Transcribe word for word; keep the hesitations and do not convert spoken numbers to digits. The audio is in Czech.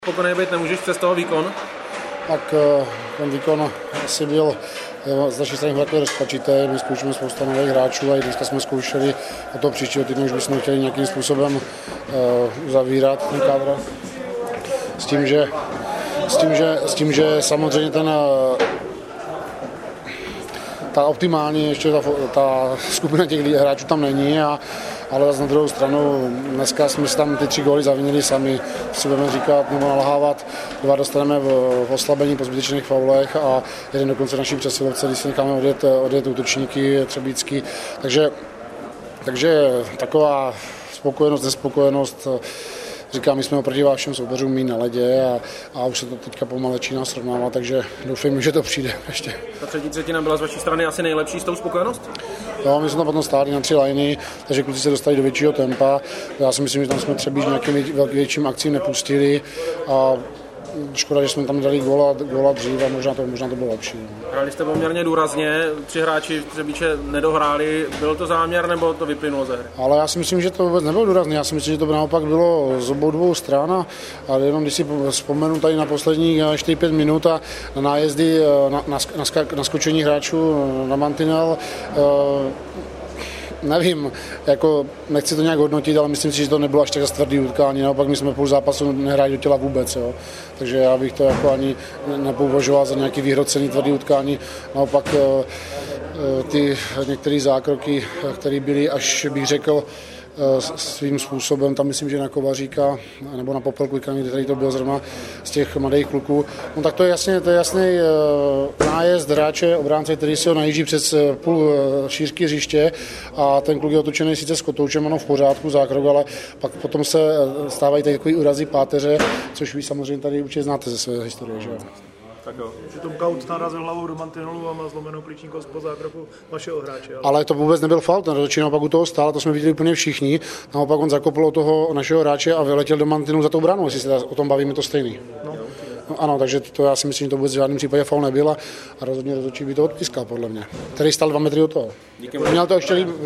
Spokojený být nemůžeš přes toho výkon? Tak ten výkon asi byl z naší strany takový rozpačitý. My zkoušíme spousta nových hráčů a i dneska jsme zkoušeli a to příštího týdnu už bychom chtěli nějakým způsobem uzavírat ten kádr. S tím, že, s tím, že, s tím, že samozřejmě ten ta optimální ještě ta, ta skupina těch hráčů tam není, a, ale zase na druhou stranu dneska jsme si tam ty tři góly zavinili sami, si budeme říkat nebo nalhávat, dva dostaneme v, v oslabení po zbytečných faulech a jeden dokonce naší přesilovce, když si necháme odjet, odjet útočníky Třebícký, takže, takže taková spokojenost, nespokojenost. Říkám, my jsme oproti všem soupeřům mít na ledě a, a už se to teďka pomalu začíná srovnávat, takže doufám, že to přijde ještě. Ta třetí třetina byla z vaší strany asi nejlepší s tou spokojenost? Jo, my jsme tam potom stáli na tři liny, takže kluci se dostali do většího tempa. Já si myslím, že tam jsme třeba nějakým větším akcím nepustili a škoda, že jsme tam dali góla, góla dřív a možná to, možná to bylo lepší. Hráli jste poměrně důrazně, tři hráči Třebíče nedohráli, byl to záměr nebo to vyplynulo ze hry? Ale já si myslím, že to vůbec nebylo důrazně, já si myslím, že to naopak bylo z obou dvou stran, ale jenom když si vzpomenu tady na posledních čtyři pět minut a na nájezdy, na, na, na naskočení hráčů na mantinel, nevím, jako nechci to nějak hodnotit, ale myslím si, že to nebylo až tak tvrdý utkání, naopak my jsme půl zápasu nehráli do těla vůbec, jo. Takže já bych to jako ani nepovažoval za nějaký vyhrocený tvrdý utkání, naopak ty některé zákroky, které byly, až bych řekl, svým způsobem, tam myslím, že na Kovaříka nebo na Popelku, který to byl zrovna z těch mladých kluků. No tak to je jasně, to je jasný nájezd hráče, obránce, který si ho najíždí přes půl šířky hřiště a ten kluk je otočený sice s kotoučem, ano, v pořádku, zákrok, ale pak potom se stávají takový úrazy páteře, což vy samozřejmě tady určitě znáte ze své historie, že jo. Tak jo. Že Tom Kaut narazil hlavou do mantinelu a má zlomenou klíční kost po zákroku vašeho hráče. Ale... ale to vůbec nebyl faul, ten rozhodčí naopak u toho stál, to jsme viděli úplně všichni. Naopak on zakopl toho našeho hráče a vyletěl do mantinelu za tou branou, jestli se o tom bavíme, to stejný. No. No, ano, takže to já si myslím, že to vůbec v žádném případě faul nebyl a rozhodně rozhodčí by to odpískal podle mě. Který stál dva metry od toho. Díky. Měl to ještě líp,